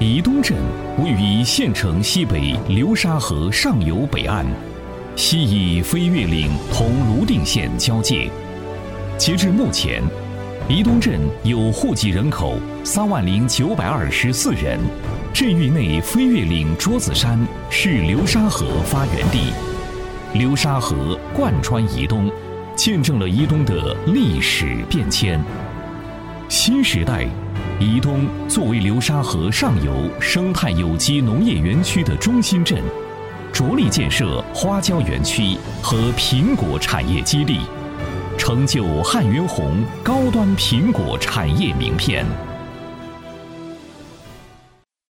宜东镇位于县城西北流沙河上游北岸，西以飞越岭同泸定县交界。截至目前，宜东镇有户籍人口30924人，镇域内飞越岭桌子山是流沙河发源地，流沙河贯穿宜东，见证了宜东的历史变迁。新时代，宜东作为流沙河上游生态有机农业园区的中心镇，着力建设花椒园区和苹果产业基地，成就汉源红高端苹果产业名片。